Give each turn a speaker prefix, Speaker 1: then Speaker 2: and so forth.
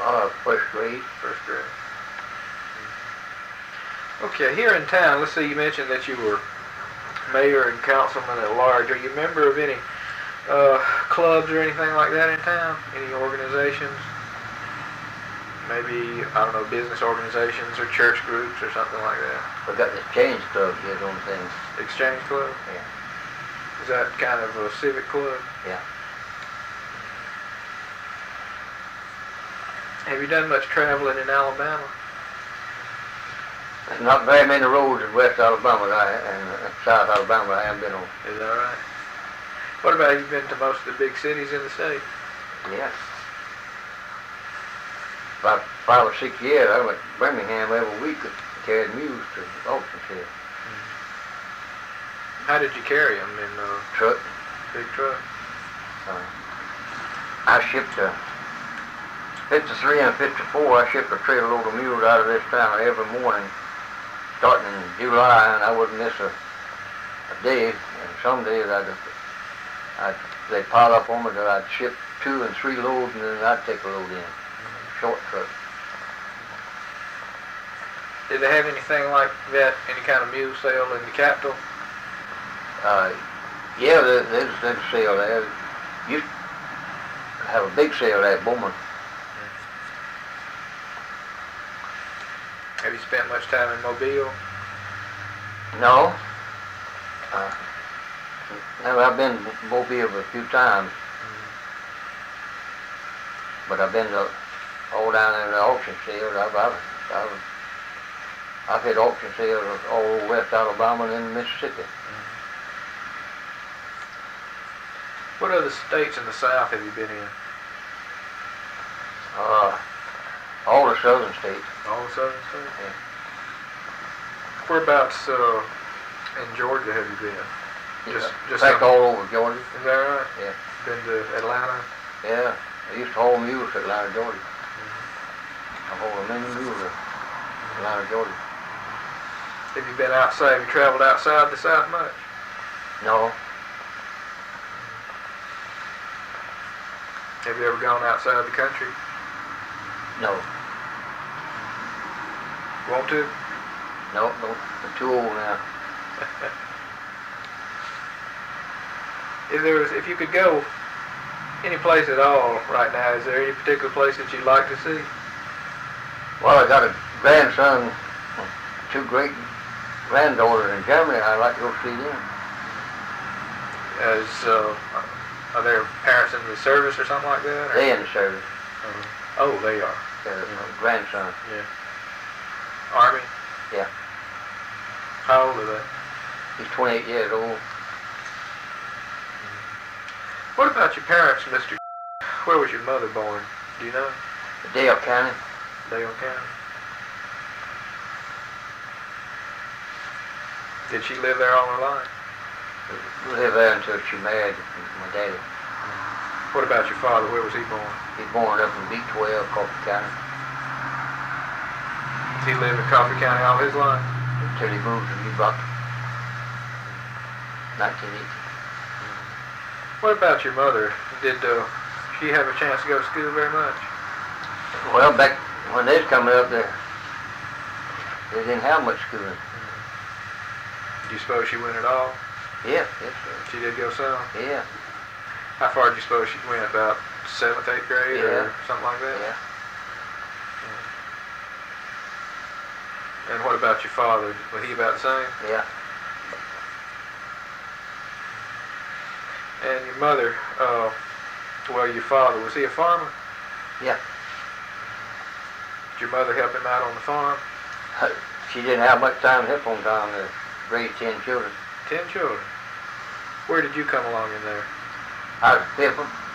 Speaker 1: First grade.
Speaker 2: First grade. Okay, here in town, let's see, you mentioned that you were mayor and councilman at large. Are you a member of any clubs or anything like that in town? Any organizations? Maybe, I don't know, business organizations or church groups or something like that?
Speaker 1: We got the Exchange Club here on things.
Speaker 2: Exchange Club?
Speaker 1: Yeah.
Speaker 2: Is that kind of a civic club?
Speaker 1: Yeah.
Speaker 2: Have you done much traveling in Alabama?
Speaker 1: There's not very many roads in West Alabama and South Alabama I haven't been on.
Speaker 2: Is that right? What about, have you been to most of the big cities in the state?
Speaker 1: Yeah. About 5 or 6 years, I went to Birmingham every week and carried mules to auctions here.
Speaker 2: How did you carry them in a
Speaker 1: Truck.
Speaker 2: big truck?
Speaker 1: I shipped 53 and 54, I shipped a trailer load of mules out of this town every morning, starting in July, and I wouldn't miss a day. And some days they'd pile up on me that I'd ship 2 and 3 loads, and then I'd take a load in. Short truck.
Speaker 2: Did they have anything like that, any kind of mule sale in the capital?
Speaker 1: Yeah, there's a sale there. Used to have a big sale there at Bowman.
Speaker 2: Have you spent much time in Mobile?
Speaker 1: No. No, I've been to Mobile a few times. But I've been to all down in the auction sales. I've had auction sales all over West Alabama and in Mississippi.
Speaker 2: What other states in the South have you been in?
Speaker 1: All the southern states.
Speaker 2: All the southern states?
Speaker 1: Yeah.
Speaker 2: Whereabouts in Georgia have you been? Just
Speaker 1: back all over Georgia.
Speaker 2: Is that right?
Speaker 1: Yeah.
Speaker 2: Been to Atlanta?
Speaker 1: Yeah. I used to haul mules to Atlanta, Georgia. I hauled many mules to Atlanta, Georgia.
Speaker 2: Have you been outside? Have you traveled outside the South much?
Speaker 1: No.
Speaker 2: Have you ever gone outside the country?
Speaker 1: No.
Speaker 2: Want to?
Speaker 1: No, I'm too old now.
Speaker 2: If you could go any place at all right now, is there any particular place that you'd like to see?
Speaker 1: Well, I got a grandson, 2 great granddaughters in Germany. I'd like to go see them.
Speaker 2: Are their parents in the service or something like that?
Speaker 1: They in the service.
Speaker 2: Oh, they are.
Speaker 1: Grandson.
Speaker 2: Yeah. Army?
Speaker 1: Yeah.
Speaker 2: How old are they?
Speaker 1: He's 28 years old.
Speaker 2: What about your parents, Mr.? Where was your mother born? Do you know?
Speaker 1: Dale County.
Speaker 2: Dale County. Did she live there all her life?
Speaker 1: Lived there until she married my daddy.
Speaker 2: What about your father? Where was he born?
Speaker 1: He born up in B12, Coffee County.
Speaker 2: He lived in Coffee County all his life?
Speaker 1: Until he moved to New Brockton. 1980.
Speaker 2: What about your mother? Did she have a chance to go to school very much?
Speaker 1: Well, back when they was coming up, they didn't have much schooling.
Speaker 2: Do you suppose she went at all?
Speaker 1: Yeah, yes, sir.
Speaker 2: She did go some?
Speaker 1: Yeah.
Speaker 2: How far do you suppose she went? About 7th, 8th grade or something like that?
Speaker 1: Yeah.
Speaker 2: And what about your father? Was he about the same?
Speaker 1: Yeah.
Speaker 2: And your mother, your father, was he a farmer?
Speaker 1: Yeah.
Speaker 2: Did your mother help him out on the farm?
Speaker 1: She didn't have much time left on time to raise 10 children.
Speaker 2: 10 children? Where did you come along in there?
Speaker 1: I was 5th one.